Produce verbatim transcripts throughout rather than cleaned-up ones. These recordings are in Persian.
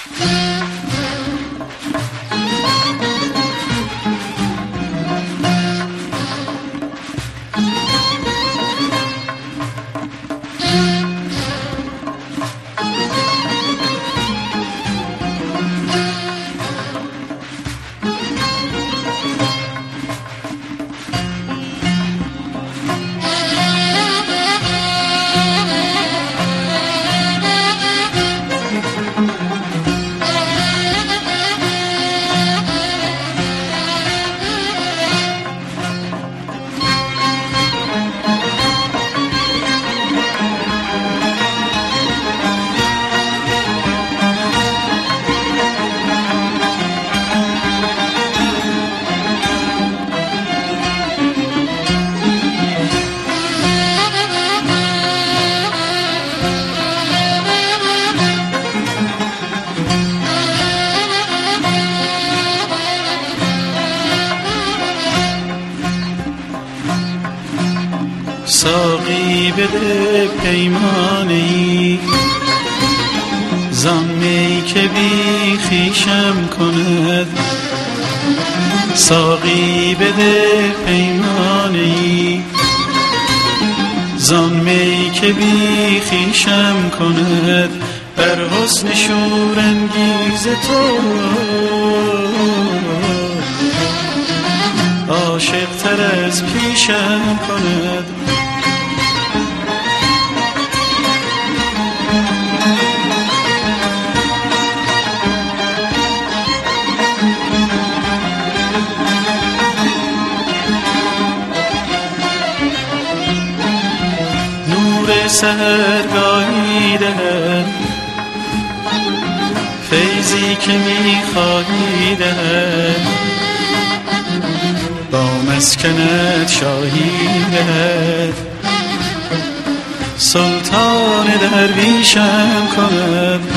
ساقی بده پیمانی زان می که بی خویشم کند، ساقی بده پیمانی زان می که بی خویشم کند، بر حسن شورانگیز تو عاشق تر از پیشم کند. نور سحرگاهی دهد، فیضی که می‌خواهی دهد، با مسکنت شاهی دهد، سلطان درویشم کند.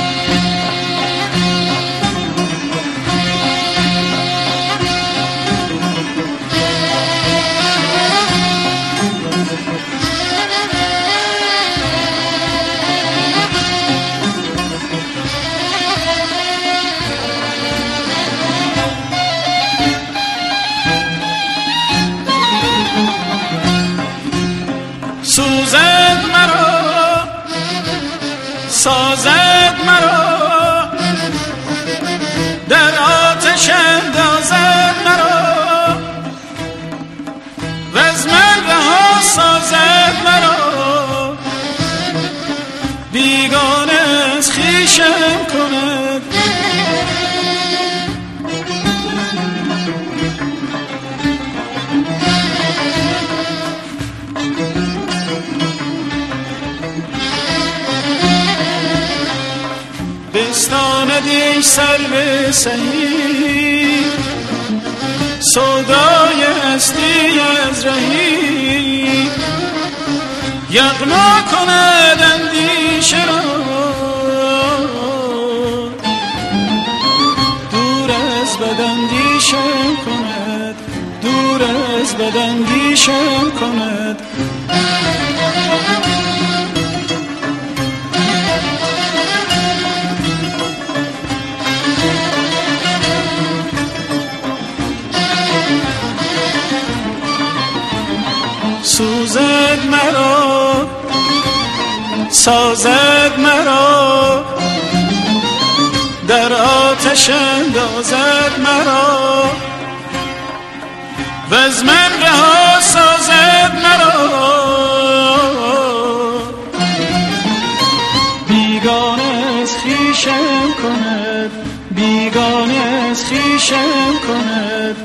سوزد مرا سازد مرا، در آتش اندازد مرا، و از من رها سازد مرا، بیگانه از خویشم کند. بستاندی سر به سهی، سودای هستی از رهی، یغما کند اندیشه را، دور از بد اندیشم کند، دور از بد اندیشم کند. سوزد مرا سازد مرا، در آتش اندازد مرا، و از من رها سازد مرا، بیگانه از خویشم کند، بیگانه از خویشم کند.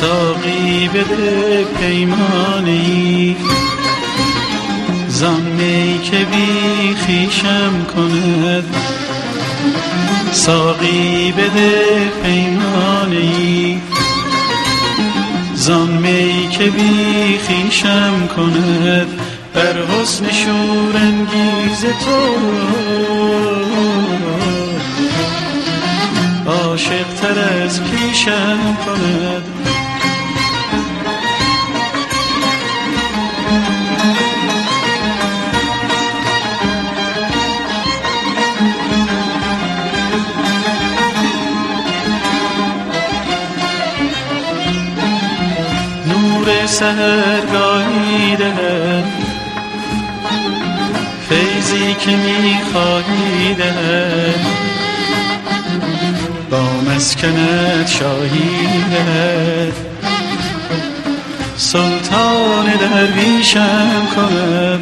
ساقی بده پیمانی زان می که بی خویشم کند ساقی بده پیمانی زان می که بی خویشم کند بر حسن شورانگیز تو عاشق تر از پیشم کند نور سحرگاهی دهد فیضی که می‌خواهی دهد با مسکنت شاهی دهد سلطان درویشم کند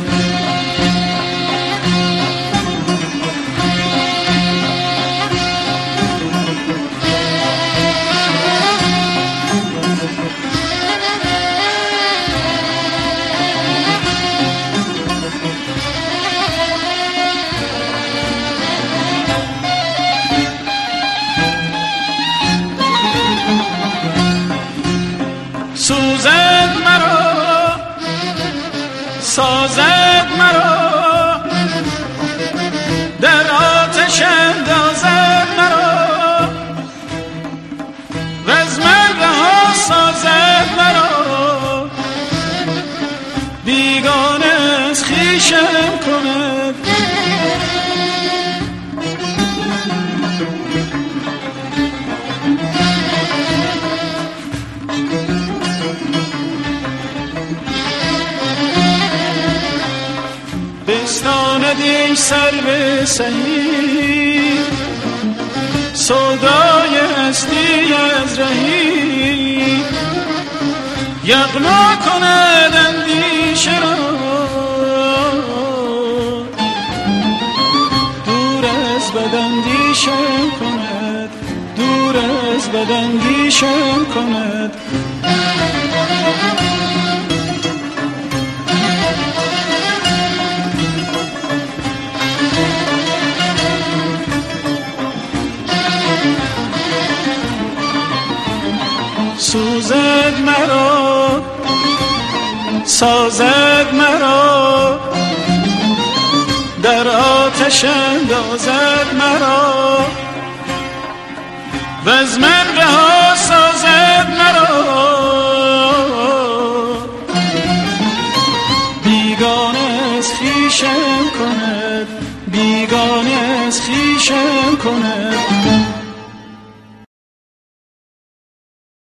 سوزد مرا سازد مرا در آتش اندازد مرا و از من رها سازد مرا بیگانه از خویشم کند بستاندی سر به سهی سودای هستی از رهی یغما کند اندیشه را دور از بد اندیشم کند دور از بد اندیشم کند سوزد مرا سازد مرا در آتش اندازد مرا و از من رها سازد مرا بیگانه از خویشم کند بیگانه از خویشم کند